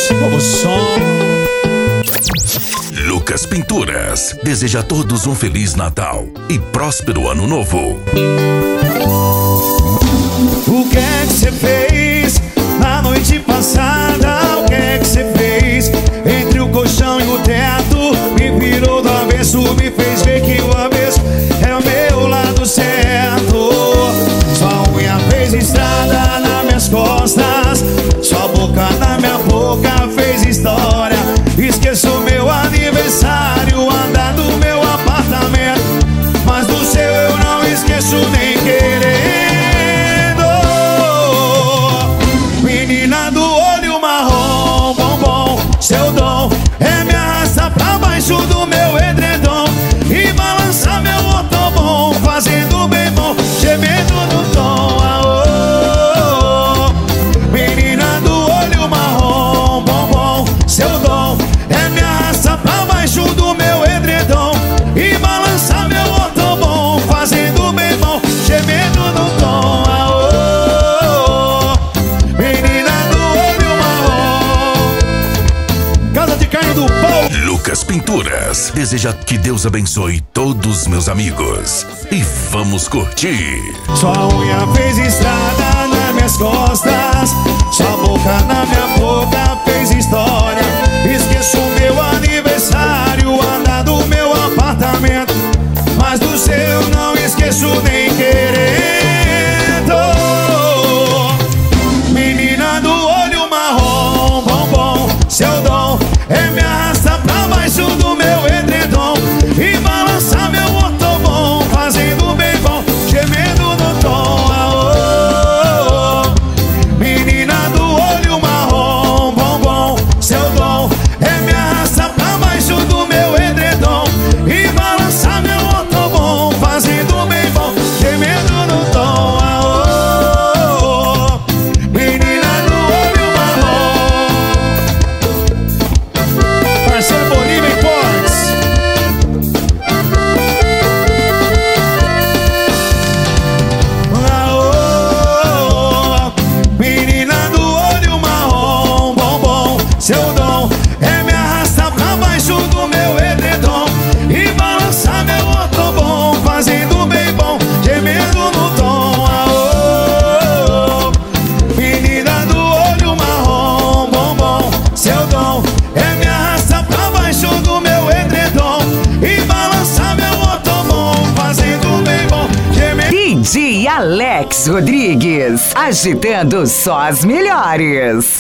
novo som. Lucas Pinturas deseja a todos um Feliz Natal e próspero Ano Novo. O que é que você fez na noite passada? O que é que você fez entre o colchão e o teto? Me virou do avesso, me fez ver que o avesso é o meu lado certo. Sua unha fez estrada nas minhas costas, sua boca na minha boca fez história. Esqueço meu aniversário, andar do meu apartamento, mas do seu eu não esqueço nem querendo. Menina do olho marrom, bombom, seu dom é me arrastar pra baixo do meu edredom e balançar meu otobom, fazendo bem bom, gemendo no tom. Menina do olho marrom, bombom, seu dom é me arrastar pra baixo do meu edredom e balançar meu otobom, fazendo bem bom, gemendo no tom. Menina do olho marrom. Casa de carne do pau. Lucas Pinturas deseja que Deus abençoe todos meus amigos e vamos curtir. Sua unha fez estrada nas minhas costas, sua boca na minha boca fez história. Esqueço meu aniversário, andar do meu apartamento, mas do seu não esqueço nem querendo. Menina do olho marrom, bombom, seu dom é me arrastar pra baixo do meu edredom e balançar meu otobom, fazendo bem bom, gemendo no tom. Menina do olho marrom, bombom, seu dom é me arrastar pra baixo do meu edredom e balançar meu otobom, fazendo bem bom, gemendo no tom. Menina do olho marrom. Parceiro Bolívia Imports. Menina do olho marrom, bombom, seu dom é me arrastar pra baixo do meu edredom e balançar meu otobom, fazendo bem bom, gemendo no tom. Menina do olho marrom, bombom, seu dom é me arrastar pra baixo do meu edredom e balançar meu otobom, fazendo bem bom, gemendo. DJ Alex Rodrigues, agitando só as melhores.